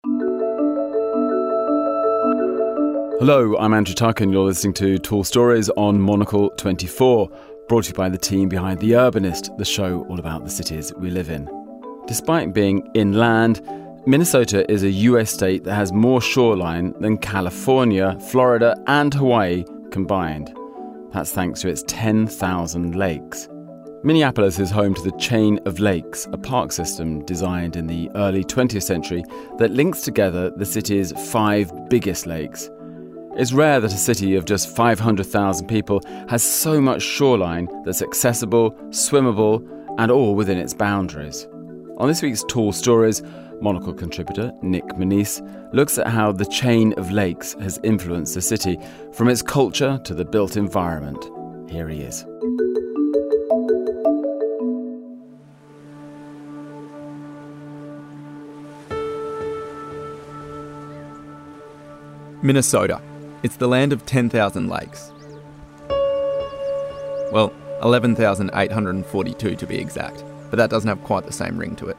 Hello, I'm Andrew Tuck and you're listening to Tall Stories on Monocle 24, brought to you by the team behind The Urbanist, the show all about the cities we live in. Despite being inland, Minnesota is a US state that has more shoreline than California, Florida and Hawaii combined. That's thanks to its 10,000 lakes. Minneapolis is home to the Chain of Lakes, a park system designed in the early 20th century that links together the city's 5 biggest lakes. It's rare that a city of just 500,000 people has so much shoreline that's accessible, swimmable, and all within its boundaries. On this week's Tall Stories, Monocle contributor Nick Monisse looks at how the chain of lakes has influenced the city, from its culture to the built environment. Here he is. Minnesota. It's the land of 10,000 lakes. Well, 11,842 to be exact, but that doesn't have quite the same ring to it.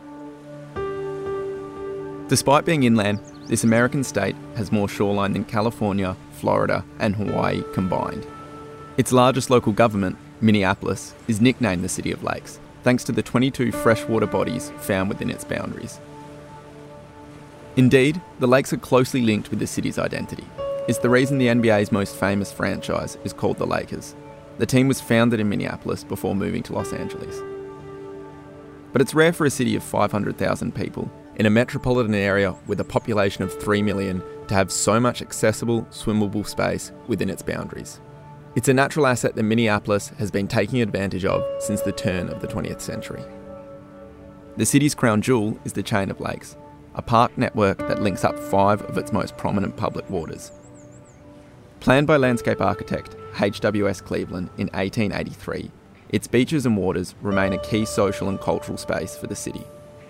Despite being inland, this American state has more shoreline than California, Florida, and Hawaii combined. Its largest local government, Minneapolis, is nicknamed the City of Lakes, thanks to the 22 freshwater bodies found within its boundaries. Indeed, the lakes are closely linked with the city's identity. It's the reason the NBA's most famous franchise is called the Lakers. The team was founded in Minneapolis before moving to Los Angeles. But it's rare for a city of 500,000 people in a metropolitan area with a population of 3 million to have so much accessible, swimmable space within its boundaries. It's a natural asset that Minneapolis has been taking advantage of since the turn of the 20th century. The city's crown jewel is the Chain of Lakes, a park network that links up 5 of its most prominent public waters. Planned by landscape architect H.W.S. Cleveland in 1883, its beaches and waters remain a key social and cultural space for the city.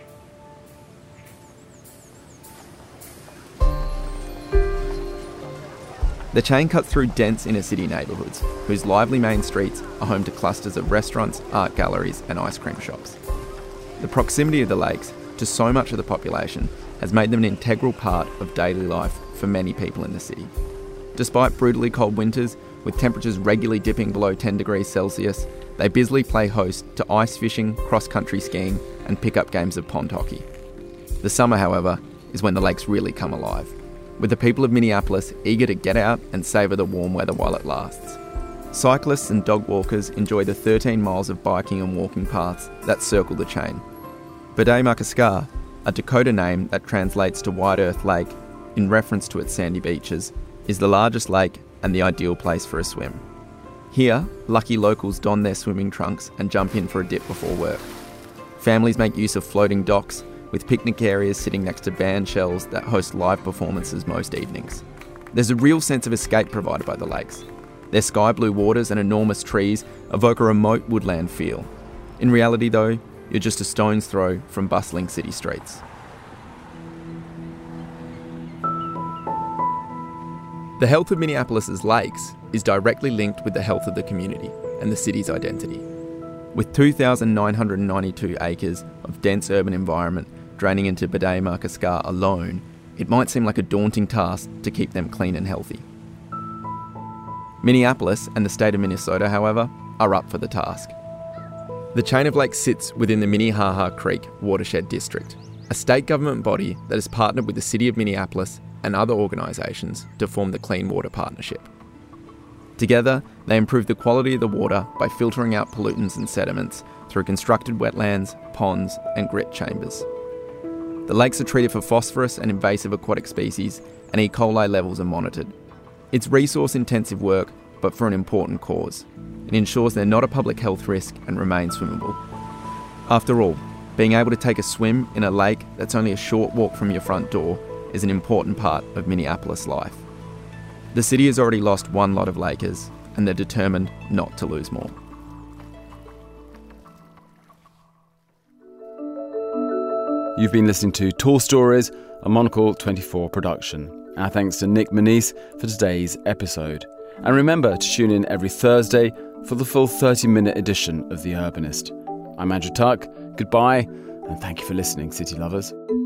The chain cuts through dense inner city neighbourhoods, whose lively main streets are home to clusters of restaurants, art galleries and ice cream shops. The proximity of the lakes to so much of the population has made them an integral part of daily life for many people in the city. Despite brutally cold winters, with temperatures regularly dipping below 10 degrees Celsius, they busily play host to ice fishing, cross-country skiing and pick-up games of pond hockey. The summer, however, is when the lakes really come alive, with the people of Minneapolis eager to get out and savour the warm weather while it lasts. Cyclists and dog walkers enjoy the 13 miles of biking and walking paths that circle the chain. B'day-Maka-Ska, a Dakota name that translates to White Earth Lake in reference to its sandy beaches, is the largest lake and the ideal place for a swim. Here, lucky locals don their swimming trunks and jump in for a dip before work. Families make use of floating docks, with picnic areas sitting next to band shells that host live performances most evenings. There's a real sense of escape provided by the lakes. Their sky blue waters and enormous trees evoke a remote woodland feel. In reality though, you're just a stone's throw from bustling city streets. The health of Minneapolis's lakes is directly linked with the health of the community and the city's identity. With 2,992 acres of dense urban environment draining into B'day-Maka-Ska alone, it might seem like a daunting task to keep them clean and healthy. Minneapolis and the state of Minnesota, however, are up for the task. The Chain of Lakes sits within the Minnehaha Creek Watershed District, a state government body that has partnered with the City of Minneapolis and other organisations to form the Clean Water Partnership. Together, they improve the quality of the water by filtering out pollutants and sediments through constructed wetlands, ponds and grit chambers. The lakes are treated for phosphorus and invasive aquatic species, and E. coli levels are monitored. It's resource-intensive work, but for an important cause. It ensures they're not a public health risk and remain swimmable. After all, being able to take a swim in a lake that's only a short walk from your front door is an important part of Minneapolis life. The city has already lost 1 lot of Lakers, and they're determined not to lose more. You've been listening to Tall Stories, a Monocle 24 production. Our thanks to Nick Monisse for today's episode. And remember to tune in every Thursday for the full 30-minute edition of The Urbanist. I'm Andrew Tuck. Goodbye, and thank you for listening, city lovers.